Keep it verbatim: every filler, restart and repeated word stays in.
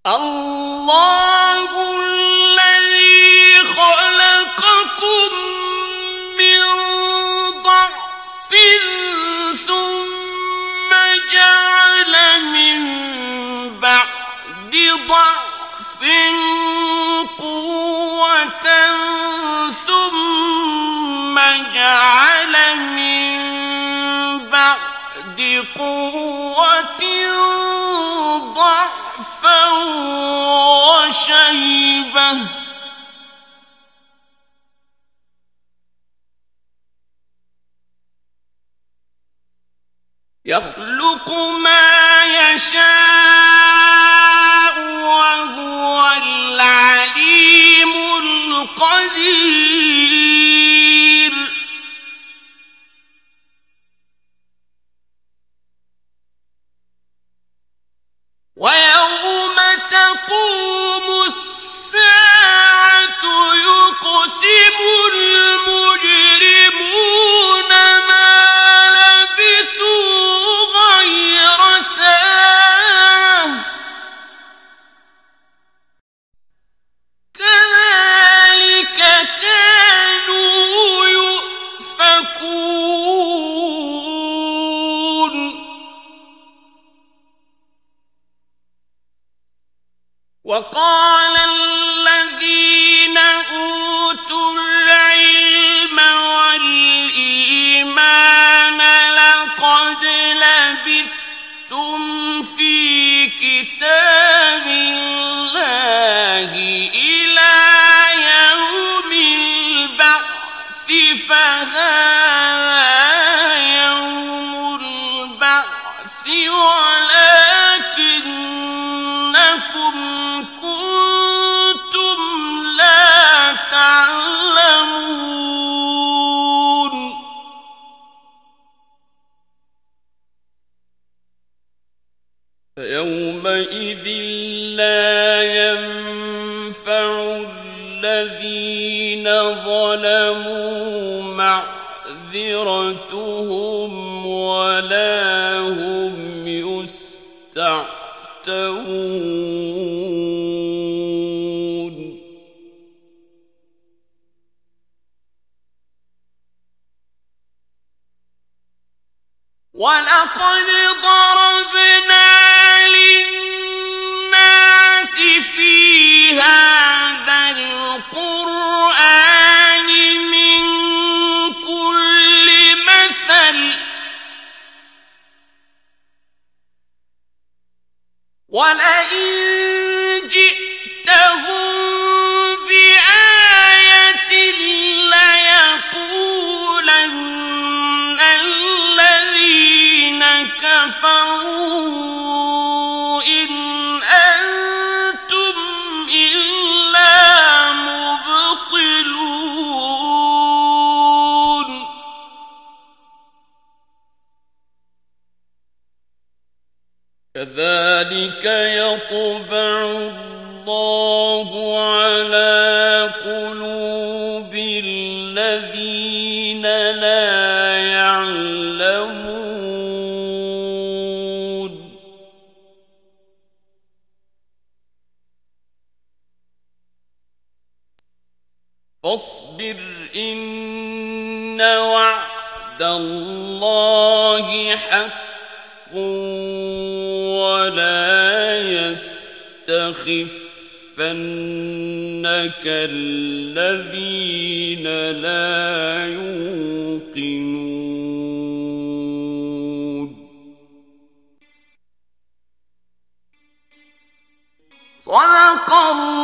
الله الذي خلقكم من ضعف ثم جعل من بعد ضعف قوة ثم جعل من بعد قوة ضعفا وشيبة يخلق ما يشاء وهو العليم القدير ويوم تقوم الساعة يقسم المجرمون ما لبثوا غير ساعة كذلك كانوا يؤفكون وقال الذين أوتوا العلم والإيمان لقد لبثتم في كتاب الله إلى يوم البعث فهذا يوم البعث ولكنكم كنتم لا تعلمون فيومئذ لا ينفع الذين ظلموا معذرتهم ولا هم يستعتبون ولقد ضربنا للناس في هذا القرآن من كل مثل ولئن جئتهم بآية ليقولن الذين كفروا إن أنتم إلا مبطلون كذلك يطبع الله على قلوب الذين لا يعلمون فاصبر إن وعد الله حق ولا يستخفنك الذين لا يوقنون صدق الله